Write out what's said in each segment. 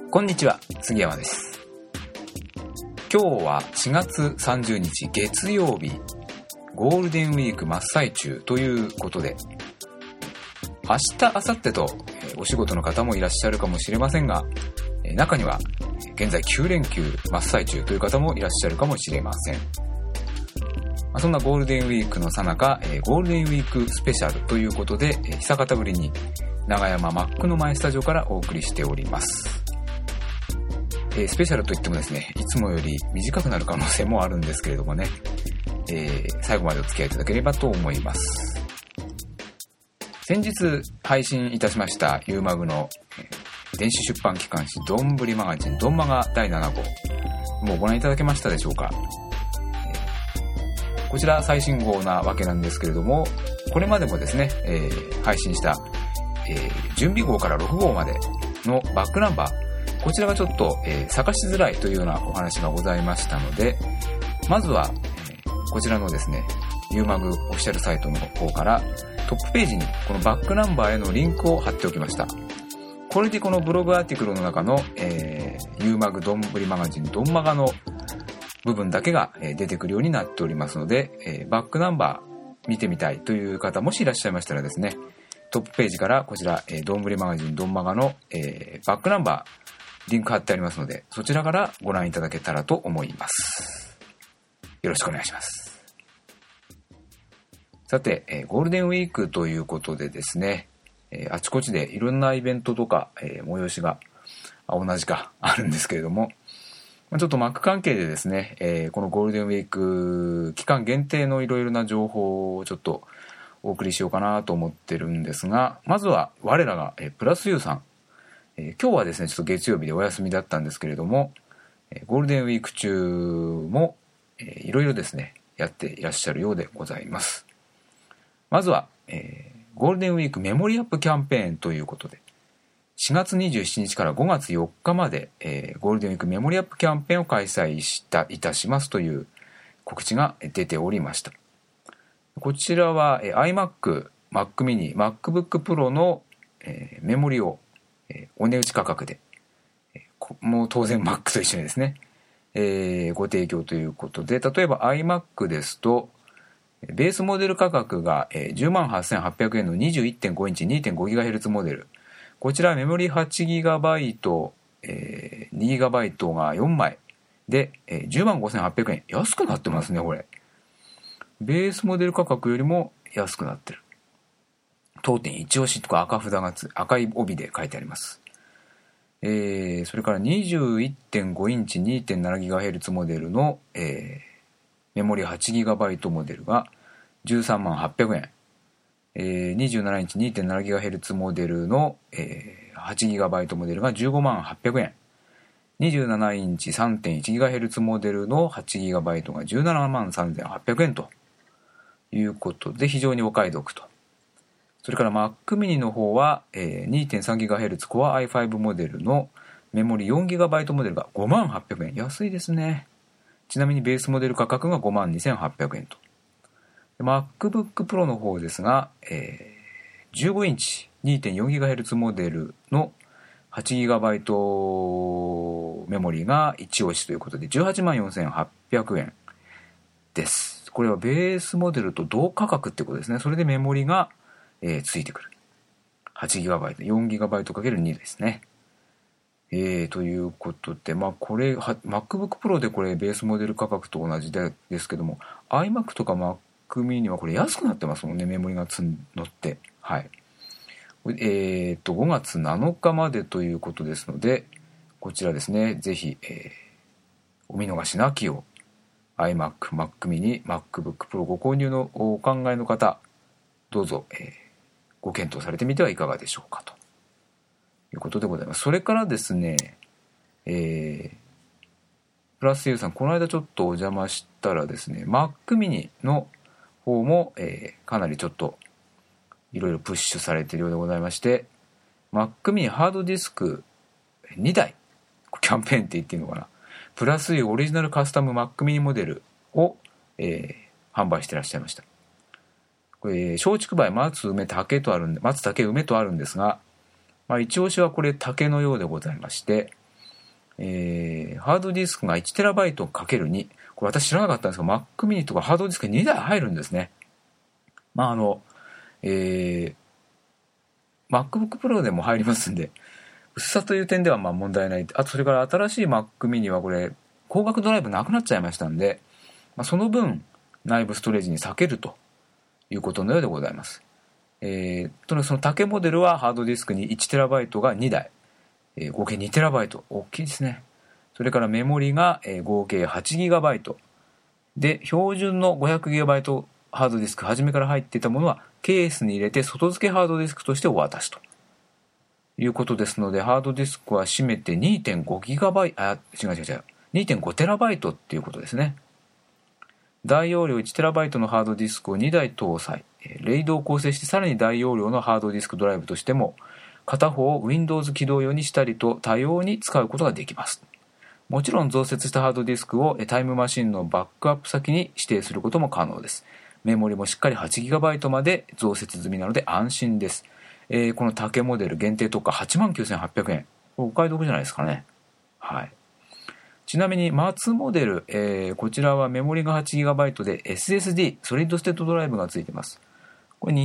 こんにちは、杉山です。今日は4月30日月曜日、ゴールデンウィーク真っ最中ということで、明日、明後日とお仕事の方もいらっしゃるかもしれませんが、中には現在9連休真っ最中という方もいらっしゃるかもしれません。そんなゴールデンウィークの最中、ゴールデンウィークスペシャルということで、久方ぶりに長山マックの前スタジオからお送りしております。スペシャルといってもですね、いつもより短くなる可能性もあるんですけれどもね、最後までお付き合いいただければと思います。先日配信いたしましたユーマグの、電子出版機関誌どんぶりマガジンどんまが第7号、もうご覧いただけましたでしょうか。こちら最新号なわけなんですけれども、これまでもですね、配信した、準備号から6号までのバックナンバー、こちらがちょっと、探しづらいというようなお話がございましたので、まずは、こちらのですね、ユーマグオフィシャルサイトの方からトップページにこのバックナンバーへのリンクを貼っておきました。これでこのブログアーティクルの中の、ユーマグどんぶりマガジンどんまがの部分だけが出てくるようになっておりますので、バックナンバー見てみたいという方もしいらっしゃいましたらですね、トップページからこちら、どんぶりマガジンどんまがの、バックナンバーリンク貼ってありますので、そちらからご覧いただけたらと思います。よろしくお願いします。さて、ゴールデンウィークということでですね、あちこちでいろんなイベントとか、催しが同じかあるんですけれども、ちょっと Mac 関係でですね、このゴールデンウィーク期間限定のいろいろな情報をちょっとお送りしようかなと思ってるんですが、まずは我らがプラス U さん、今日はですねちょっと月曜日でお休みだったんですけれども、ゴールデンウィーク中もいろいろですねやっていらっしゃるようでございます。まずは、ゴールデンウィークメモリーアップキャンペーンということで、4月27日から5月4日まで、ゴールデンウィークメモリーアップキャンペーンを開催いたしますという告知が出ておりました。こちらは、iMac、Mac mini、MacBook Pro の、メモリを、お値打ち価格で、もう当然 Mac と一緒にですね、ご提供ということで、例えば iMac ですとベースモデル価格が 108,800 円の 21.5 インチ 2.5GHz モデル、こちらメモリ 8GB、2GB が4枚で、105,800 円、安くなってますね。これベースモデル価格よりも安くなってる。当店一押しとか赤い帯で書いてあります。それから 21.5 インチ 2.7GHz モデルの、メモリ 8GB モデルが138,000円、27インチ 2.7GHz モデルの、8GB モデルが158,000円、27インチ 3.1GHz モデルの 8GB が173,800円ということで、非常にお買い得と。それから Mac mini の方は、2.3GHz Core i5 モデルのメモリ 4GB モデルが58,000円、安いですね。ちなみにベースモデル価格が52,800円と。MacBook Pro の方ですが、15インチ 2.4GHz モデルの 8GB メモリが一押しということで 184,800 円です。これはベースモデルと同価格ってことですね。それでメモリが、ついてくる 8GB、4GB×2 ですね。ということで、これ MacBook Pro でこれベースモデル価格と同じですけども、 iMac とか Mac mini はこれ安くなってますもんね、メモリが乗って。はい。5月7日までということですので、こちらですね、ぜひ、お見逃しなきを iMac、Mac mini、MacBook Pro ご購入のお考えの方、どうぞ、ご検討されてみてはいかがでしょうかということでございます。それからですね、プラス U さん、この間ちょっとお邪魔したらですね、Mac mini の方も、かなりちょっといろいろプッシュされているようでございまして、Mac mini ハードディスク2台キャンペーンって言っていいのかな、プラス U オリジナルカスタム Mac mini モデルを、販売していらっしゃいました。これ松竹梅松梅竹とあるんで、松竹梅とあるんですが、一押しはこれ竹のようでございまして、 ハードディスクが 1TB×2、これ私知らなかったんですが Mac mini とかハードディスク2台入るんですね。MacBook Pro でも入りますんで、薄さという点では問題ない。あとそれから新しい Mac mini はこれ光学ドライブなくなっちゃいましたんで、その分内部ストレージに避けるということのようでございます。その竹モデルはハードディスクに 1TB が2台、合計 2TB、 大きいですね。それからメモリが、合計 8GB で、標準の 500GB ハードディスク、初めから入っていたものはケースに入れて外付けハードディスクとしてお渡しということですので、ハードディスクは占めて 2.5GB、2.5TB っていうことですね。大容量 1TB のハードディスクを2台搭載、レイドを構成してさらに大容量のハードディスクドライブとしても片方を Windows 起動用にしたりと多様に使うことができます。もちろん増設したハードディスクをタイムマシンのバックアップ先に指定することも可能です。メモリもしっかり 8GB まで増設済みなので安心です。この竹モデル限定特価 89,800 円。お買い得じゃないですかね。はい。ちなみに松モデル、こちらはメモリが 8GB で SSD ソリッドステートドライブがついています。これ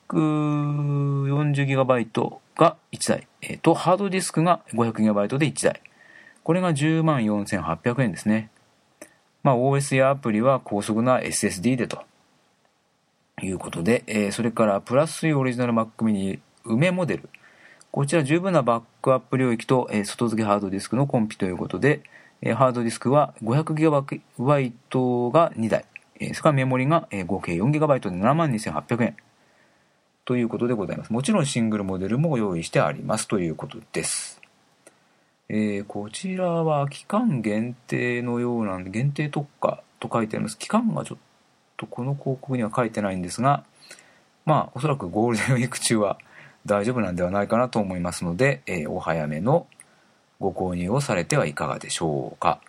240GB が1台、とハードディスクが 500GB で1台。これが 104,800 円ですね。OS やアプリは高速な SSD でということで、それからプラス3オリジナル Mac mini 梅モデル、こちら十分なバックアップ領域と、外付けハードディスクのコンピということで、ハードディスクは 500GB が2台、それからメモリが、合計 4GB で 72,800 円ということでございます。もちろんシングルモデルも用意してありますということです。こちらは期間限定のようなんで、限定特価と書いてあります。期間がちょっとこの広告には書いてないんですが、おそらくゴールデンウィーク中は大丈夫なんではないかなと思いますので、お早めのご購入をされてはいかがでしょうか。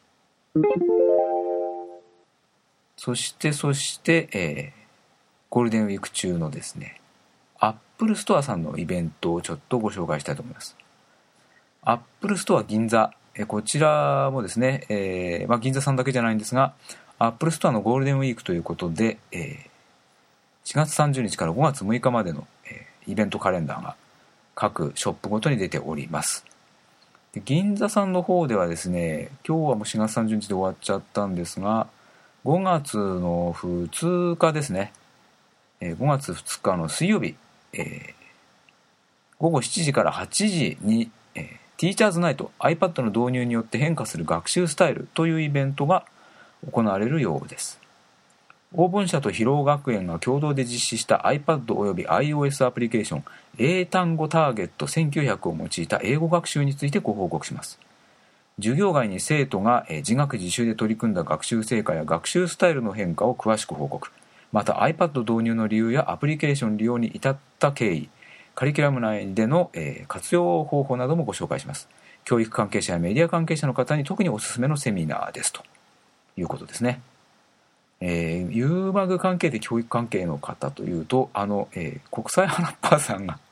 そして、ゴールデンウィーク中のですね、アップルストアさんのイベントをちょっとご紹介したいと思います。アップルストア銀座、こちらもですね、銀座さんだけじゃないんですが、アップルストアのゴールデンウィークということで、4月30日から5月6日までの、イベントカレンダーが各ショップごとに出ております。で、銀座さんの方ではですね、今日はもう4月30日で終わっちゃったんですが、5月の2日ですね、5月2日の水曜日、午後7時から8時に、ティーチャーズナイト iPad の導入によって変化する学習スタイルというイベントが行われるようです。オーブン社と広尾学園が共同で実施した iPad および iOS アプリケーション英単語ターゲット1900を用いた英語学習についてご報告します。授業外に生徒が自学自習で取り組んだ学習成果や学習スタイルの変化を詳しく報告。また iPad 導入の理由やアプリケーション利用に至った経緯、カリキュラム内での、活用方法などもご紹介します。教育関係者やメディア関係者の方に特におすすめのセミナーですということですね。ユーマグ関係で教育関係の方というと国際ハラッパーさんが、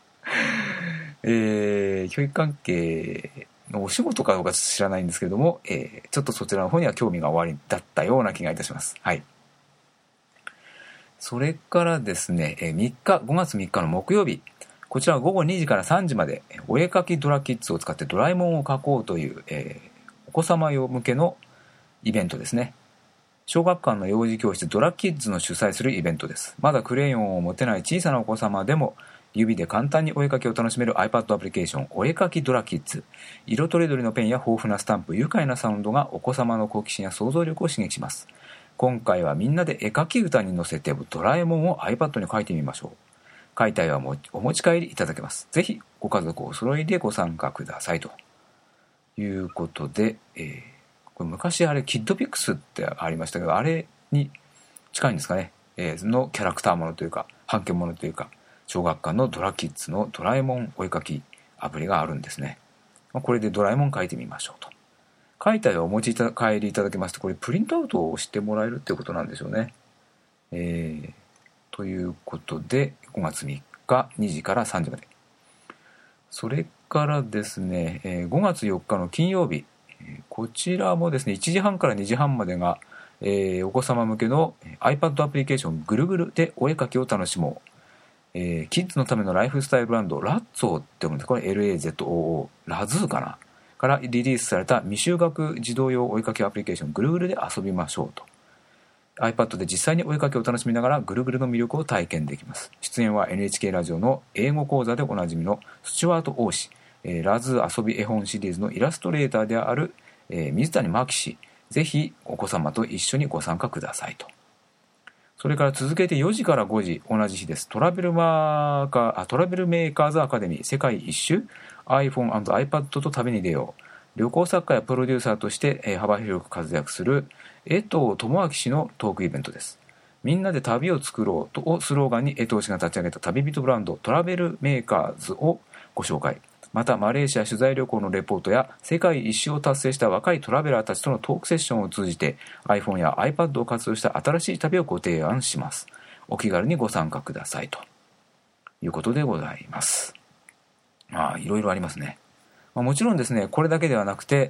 教育関係のお仕事かどうか知らないんですけども、ちょっとそちらの方には興味がおありだったような気がいたします。はい。それからですね、5月3日の木曜日、こちらは午後2時から3時までお絵かきドラキッズを使ってドラえもんを描こうという、お子様用向けのイベントですね。小学館の幼児教室ドラキッズの主催するイベントです。まだクレヨンを持てない小さなお子様でも指で簡単にお絵かきを楽しめる iPad アプリケーションお絵かきドラキッズ。色とりどりのペンや豊富なスタンプ、愉快なサウンドがお子様の好奇心や想像力を刺激します。今回はみんなで絵かき歌に乗せてドラえもんを iPad に描いてみましょう。描いた絵はお持ち帰りいただけます。ぜひご家族お揃いでご参加くださいということで、これ昔キッドピックスってありましたけど、あれに近いんですかね、のキャラクターものというか版権ものというか、小学館のドラキッズのドラえもんお絵かきアプリがあるんですね。これでドラえもん描いてみましょうと。描いた絵をお持ち帰りいただけますと、これプリントアウトをしてもらえるっていうことなんでしょうね。ということで5月3日2時から3時まで。それからですね、5月4日の金曜日、 こちらもですね1時半から2時半までが、お子様向けの iPad アプリケーションぐるぐるでお絵かきを楽しもう、キッズのためのライフスタイルブランドラッゾーって読むんです。これ LAZOO ラズーかなからリリースされた未就学児童用お絵かきアプリケーションぐるぐるで遊びましょうと。 iPad で実際にお絵かきを楽しみながらぐるぐるの魅力を体験できます。出演は NHK ラジオの英語講座でおなじみのスチュワート王子、ラズー遊び絵本シリーズのイラストレーターである、水谷真紀氏、ぜひお子様と一緒にご参加くださいと。それから続けて4時から5時同じ日です。トラベルメーカーズアカデミー世界一周 iPhone&iPad と旅に出よう。旅行作家やプロデューサーとして、幅広く活躍する江藤智明氏のトークイベントです。みんなで旅を作ろうとをスローガンに江藤氏が立ち上げた旅人ブランドトラベルメーカーズをご紹介。またマレーシア取材旅行のレポートや世界一周を達成した若いトラベラーたちとのトークセッションを通じて iPhone や iPad を活用した新しい旅をご提案します。お気軽にご参加くださいということでございます。いろいろありますね。もちろんですねこれだけではなくて、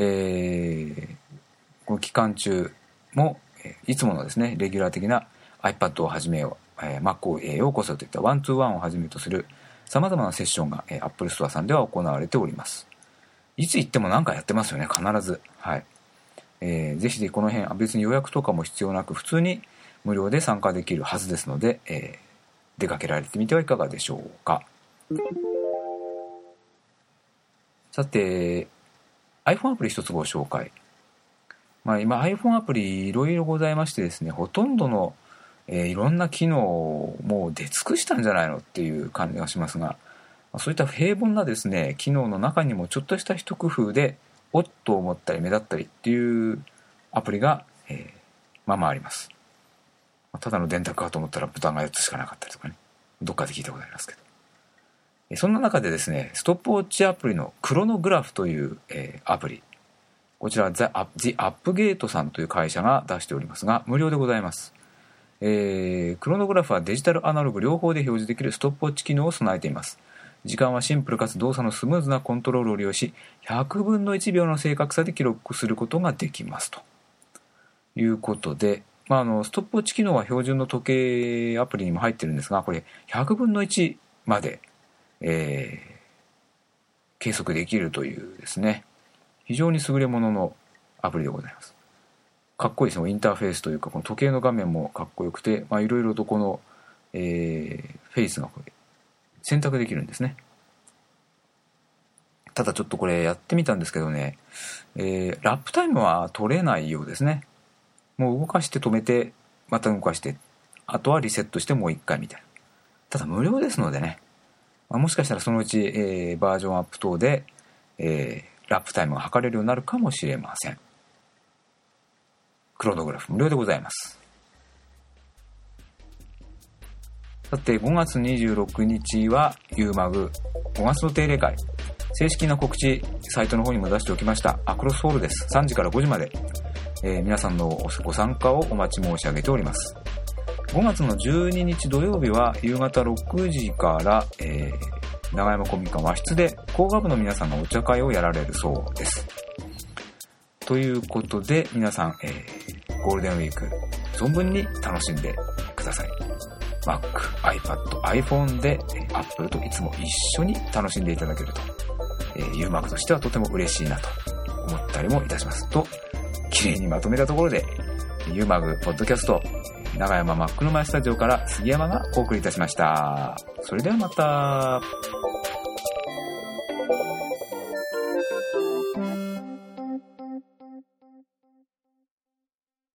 この期間中もいつものですねレギュラー的な iPad をはじめMac へようこそといったワンツーワンをはじめとするさまざまなセッションが Apple Store さんでは行われております。いつ行っても何かやってますよね必ず。はい。ぜひこの辺別に予約とかも必要なく普通に無料で参加できるはずですので、出かけられてみてはいかがでしょうか。さて iPhone アプリ一つご紹介。今 iPhone アプリいろいろございましてですねほとんどのいろんな機能をもう出尽くしたんじゃないのっていう感じがしますが、そういった平凡なですね機能の中にもちょっとした一工夫でおっと思ったり目立ったりっていうアプリが、あります。ただの電卓かと思ったらボタンが4つしかなかったりとかね、どっかで聞いたことありますけど、そんな中でですねストップウォッチアプリのクロノグラフという、アプリ、こちらは The Upgate さんという会社が出しておりますが無料でございます。クロノグラフはデジタルアナログ両方で表示できるストップウォッチ機能を備えています。時間はシンプルかつ動作のスムーズなコントロールを利用し100分の1秒の正確さで記録することができますということで、ストップウォッチ機能は標準の時計アプリにも入ってるんですがこれ100分の1まで、計測できるというですね非常に優れもののアプリでございます。かっこいいですね。インターフェースというかこの時計の画面もかっこよくていろいろとこの、フェイスがこれ選択できるんですね。ただちょっとこれやってみたんですけどね、ラップタイムは取れないようですね。もう動かして止めてまた動かしてあとはリセットしてもう一回みたいな。ただ無料ですのでね、もしかしたらそのうち、バージョンアップ等で、ラップタイムが測れるようになるかもしれません。クロノグラフ無料でございます。さて5月26日は UMAG 5月の定例会、正式な告知サイトの方にも出しておきました。アクロスホールです。3時から5時まで、皆さんのご参加をお待ち申し上げております。5月の12日土曜日は夕方6時から、長山公民館和室で工学部の皆さんがお茶会をやられるそうです。ということで皆さん、ゴールデンウィーク存分に楽しんでください。 Mac、iPad、iPhone で Apple といつも一緒に楽しんでいただけると、UMAG としてはとても嬉しいなと思ったりもいたしますと、綺麗にまとめたところで UMAG ポッドキャスト長山真っ黒前スタジオから杉山がお送りいたしました。それではまた。